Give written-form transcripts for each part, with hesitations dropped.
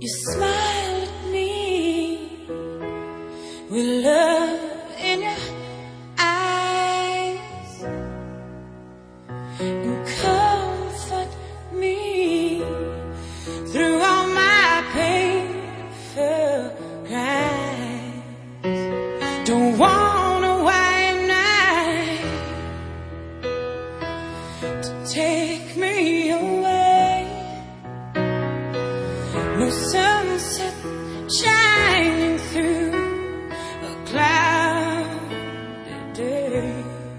You smile at me with love in your eyes and comfort me through all my painful cries. Don't want a white knight to take me away. No sunset shining through a cloudy day.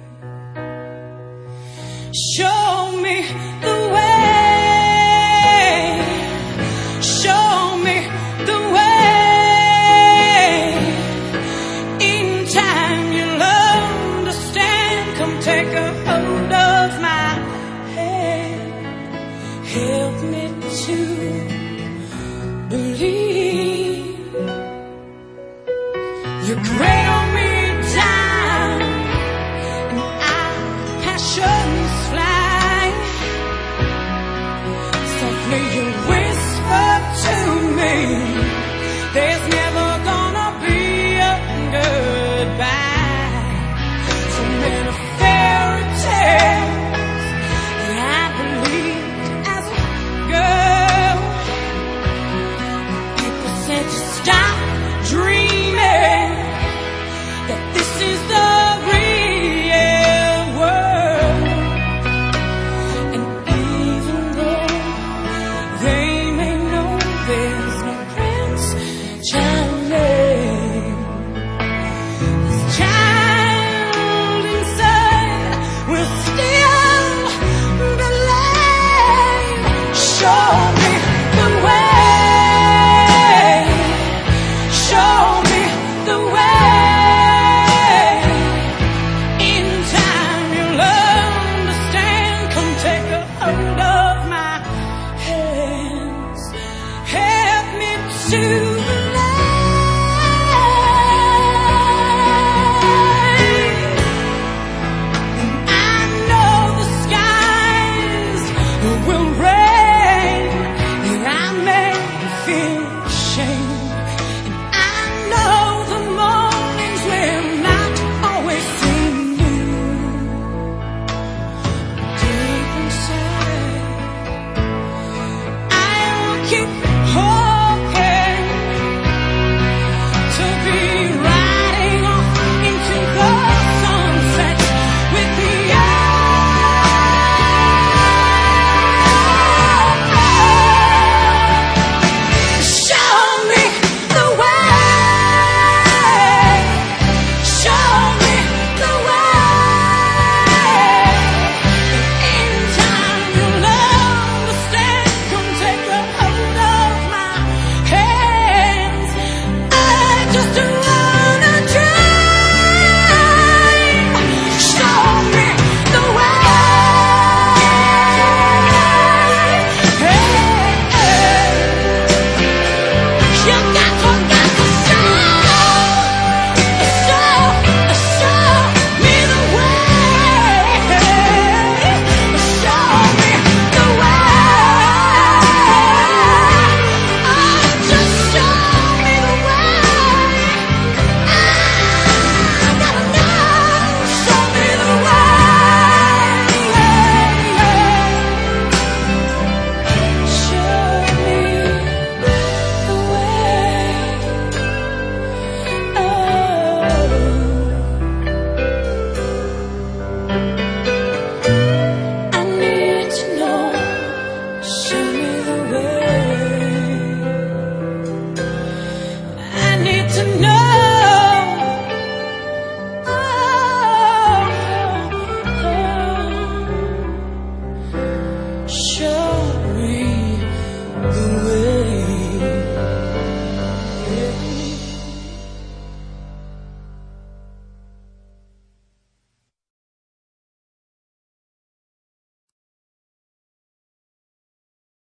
Show me the way. Show me the way. In time you'll understand. Come take a hold of my hand. Help me to believe. You cradle me